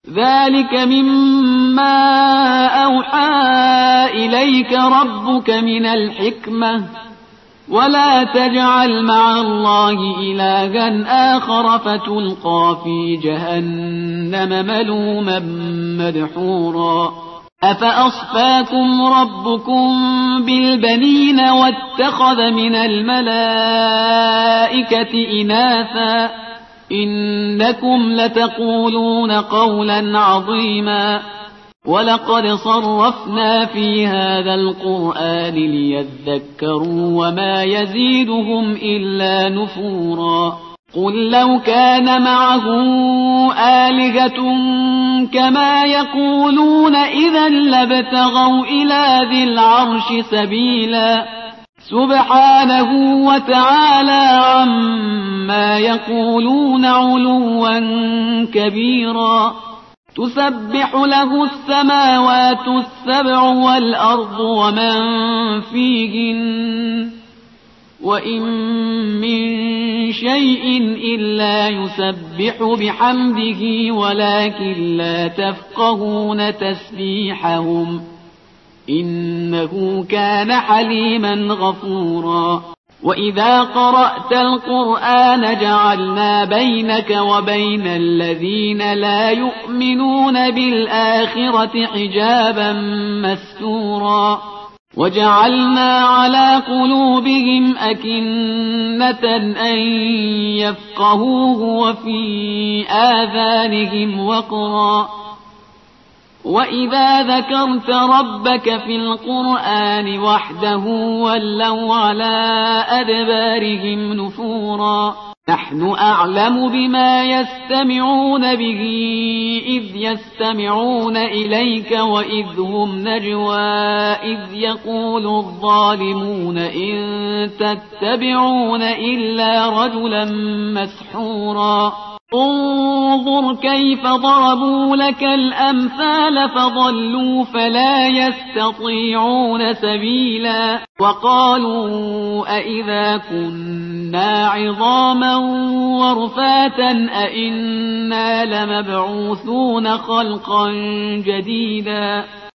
ذلك مما أوحى إليك ربك من الحكمة ولا تجعل مع الله إلها آخر فتلقى في جهنم ملوما مدحورا أفأصفاكم ربكم بالبنين واتخذ من الملائكة إناثا إنكم لتقولون قولا عظيما ولقد صرفنا في هذا القرآن ليذكروا وما يزيدهم إلا نفورا قل لو كان معه آلهة كما يقولون إذا لابتغوا إلى ذي العرش سبيلا سبحانه وتعالى عما يقولون علوا كبيرا تسبح له السماوات السبع والأرض ومن فيهن وإن من شيء إلا يسبح بحمده ولكن لا تفقهون تسبيحهم إنه كان حليما غفورا وإذا قرأت القرآن جعلنا بينك وبين الذين لا يؤمنون بالآخرة حجابا مستورا وجعلنا على قلوبهم أكنة أن يفقهوه وفي آذانهم وقرا وإذا ذكرت ربك في القرآن وحده ولوا على أدبارهم نفورا نحن أعلم بما يستمعون به إذ يستمعون إليك وإذ هم نجوى إذ يقول الظالمون إن تتبعون إلا رجلا مسحورا انظر كيف ضربوا لك الأمثال فضلوا فلا يستطيعون سبيلا وقالوا أئذا كنا عظاما ورفاتا أئنا لمبعوثون خلقا جديدا